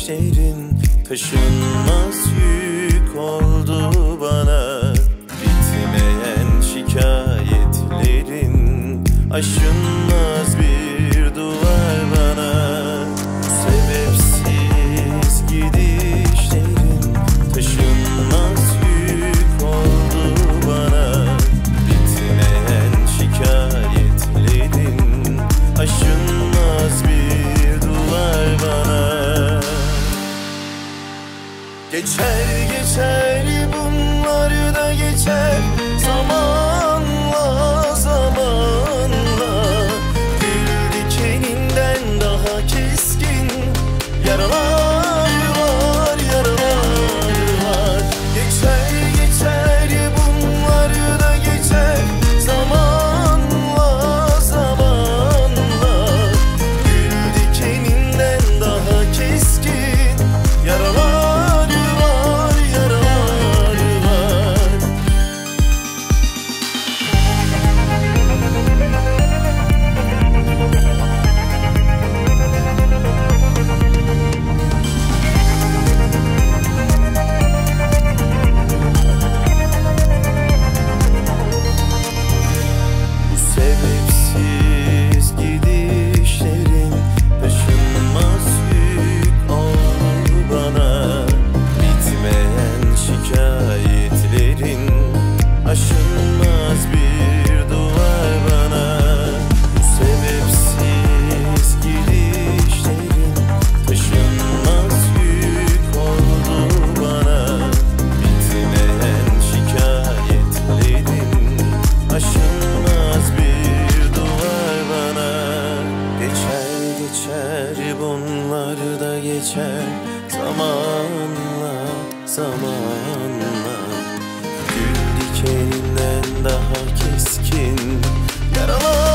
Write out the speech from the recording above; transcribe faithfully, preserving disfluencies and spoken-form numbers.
gidişlerin taşınmaz yük oldu bana. Bitmeyen şikayetlerin aşılmaz bir duvar bana. Sebepsiz gidişlerin taşınmaz yük oldu bana. Bitmeyen şikayetlerin aşılmaz bir duvar bana. Geçer geçer bunlar da geçer zamanla zamanla. Gül dikeninden daha keskin yaralar var, yaralar var. Geçer geçer bunlar da geçer zamanla zamanla. Gül dikeninden daha keskin yaralar. Sebepsiz gidişlerin taşınmaz yük oldu bana. Bitmeyen şikayetlerin aşılmaz bir duvar bana. Bu sebepsiz gidişlerin taşınmaz yük oldu bana. Bitmeyen şikayetlerin aşılmaz bir duvar bana. Geçer geçer bunlar da geçer zamanla zamanla. Gül dikeninden daha keskin yaralar.